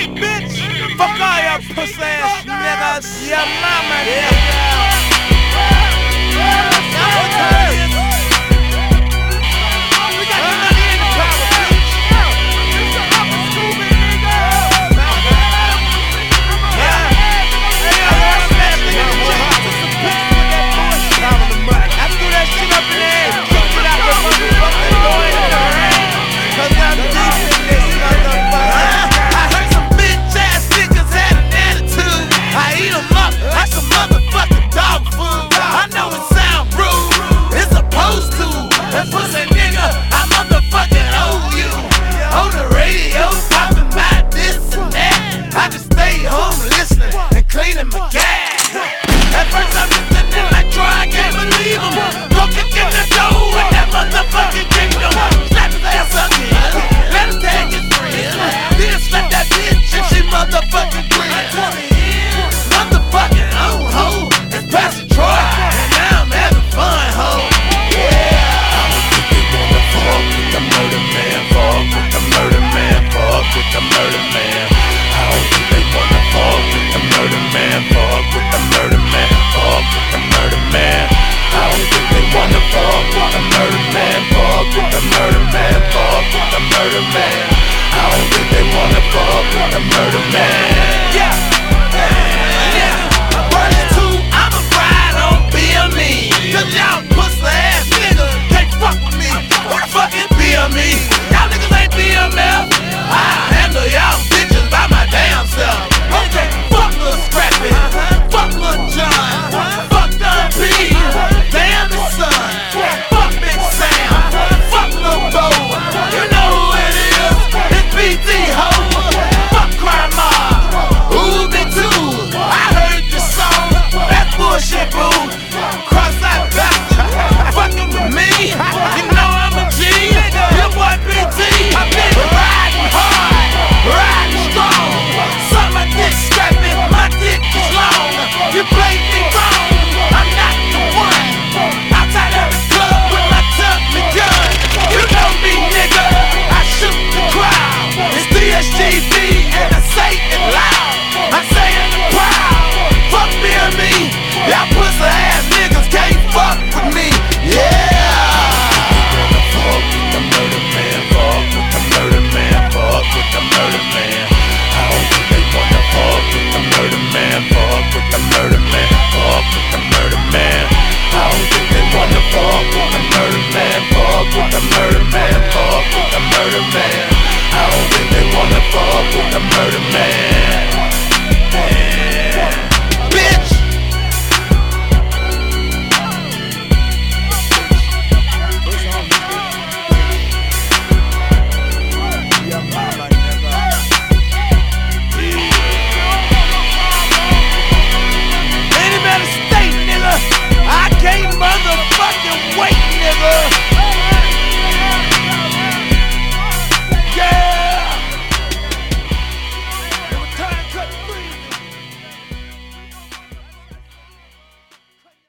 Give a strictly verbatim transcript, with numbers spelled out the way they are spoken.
bitch. Fuck all y'all pussy ass niggas. Yeah, mama, yeah. Cleaning my gas. At first I'm listening like Troy, I can't believe him. Go kick in the door with that motherfucking kingdom. Slap his ass again, let him tag his friend. Then slap that bitch and she motherfucking grin. Motherfucking old hoe, it's Pastor Troy, and now I'm having fun, ho. Yeah. I don't think they wanna fuck with the murder man, fuck with the murder man, fuck with the murder man. I don't think they wanna fuck with the murder man, fuck with the murder man, fuck with the murder man. I don't think they wanna fuck with the murder man, fuck with the murder man, fuck with the murder man. I don't think they wanna fuck with the murder man. Yeah, yeah. Verse two, I'ma ride on B M E. Cause y'all pussy ass niggas can't fuck with me. Who the fuck is B M E? Y'all niggas ain't B M F. I handle y'all bitches by my damn self. Okay, fuck Lil Scrappy, fuck Lil John, fuck Don P, damn his son, fuck Big Sam, fuck Lil Bo. You know who it is, it's B T Ho. Fuck Crime Mob, ooh, me too. I heard your song, that's bullshit, boo. Cross-eyed bastard, fucking with me. You know I'm a G, your boy B T. I've been riding hard, riding strong. Suck my dick, scrappy, my dick is long. You played me wrong, I'm not the one. Outside of the club with my Tommy gun. You know me, nigga, I shoot the crowd. It's D S G B and I say it loud. I say it proud. Fuck B M E, y'all pussy ass niggas can't fuck with me. Yeah. Fuck with the murder man, fuck with the murder man, fuck with the murder man. I don't think they wanna fuck with the murder man, fuck with the murder man, fuck with the murder man. I don't think they wanna fuck with the murder man, fuck with the murder man, fuck with the murder man. I don't think they wanna fuck with the murder man.